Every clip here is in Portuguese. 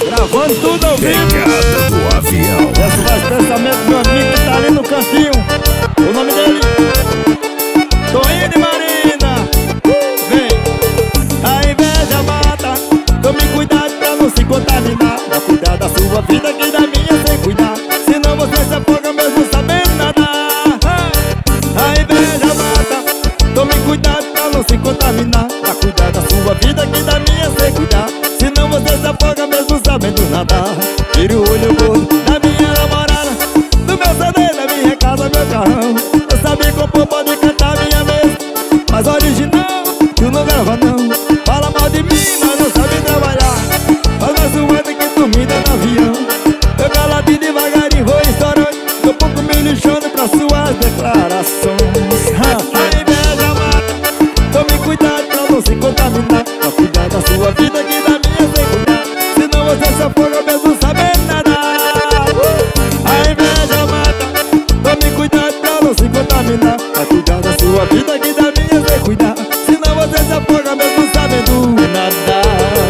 Gravando tudo ao vivo. Pegada do avião. Esse faz pensamento do meu amigo que tá ali no cantinho. O nome dele Toinho de Marina. Vem. A inveja mata. Tome cuidado pra não se contaminar. Pra cuidar da sua vida que da minha sem cuidar. Senão você se afoga mesmo sabendo nadar. A inveja mata. Tome cuidado pra não se contaminar. Pra cuidar da sua vida que da minha sem cuidar. Senão você se afoga mesmo sabendo nadar. Tire o olho gordo da minha namorada, do meu CD, da minha casa, meu carrão. Eu sabia compor, pode cantar minha vez, mas original, tu não grava não. Fala mal de mim, mas não sabe trabalhar. Faz mais zoada que dormida no avião. Eu caladinho devagarinho vou estourando. Tô pouco me lixando pra suas declarações. A inveja mata. Tome cuidado pra não se contaminar. Pra cuidar da sua vida que da minha sem cuidar. Senão você se afoga mesmo sabendo nadar. A inveja mata. Tome cuidado pra não se contaminar. Pra cuidar da sua vida que da minha sem cuidar. Senão você se afoga mesmo sabendo nadar.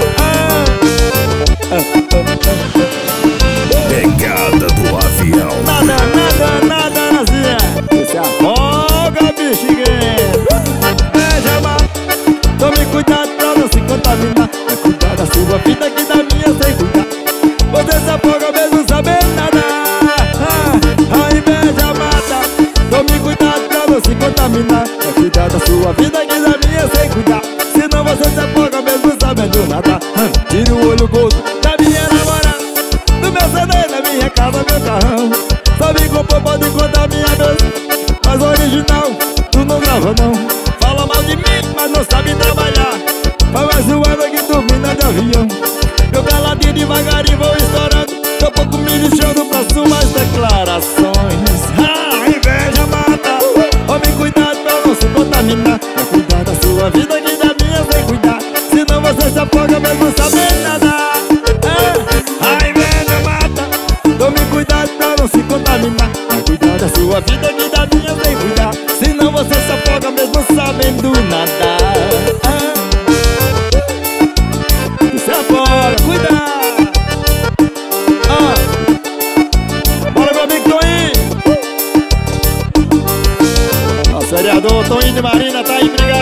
Pegada do avião. Nada, Nazinha. Você afoga, bexigueiro. Inveja mata. Tome cuidado pra não se contaminar. Pra cuidar da sua vida que da minha sem cuidar. Você se afoga mesmo sabendo nadar. A inveja mata. Tome cuidado pra não se contaminar. Pra cuidar da sua vida que da minha sem cuidar. Senão você se afoga mesmo sabendo nadar. Tire o olho gordo da minha namorada, do meu CD, da minha casa, meu carrão. Sabe compor, pode contar minha vez, mas original, tu não grava não. Fala mal de mim, mas não sabe trabalhar. Faz mais zoada que turbina de avião. Eu caladinho devagarinho vou estourando. Tô pouco me lixando pra suas declarações. A inveja mata. Tome cuidado pra não se contaminar. Pra cuidar da sua vida que da minha sem cuidar. Senão você se afoga mesmo sabendo nadar. A inveja mata. Tome cuidado pra não se contaminar. Pra cuidar da sua vida que da minha sem cuidar. Senão você se afoga mesmo sabendo nadar. Se afoga, cuidado. Bora, meu amigo Toinho. O vereador Toinho de Marina tá aí, obrigado.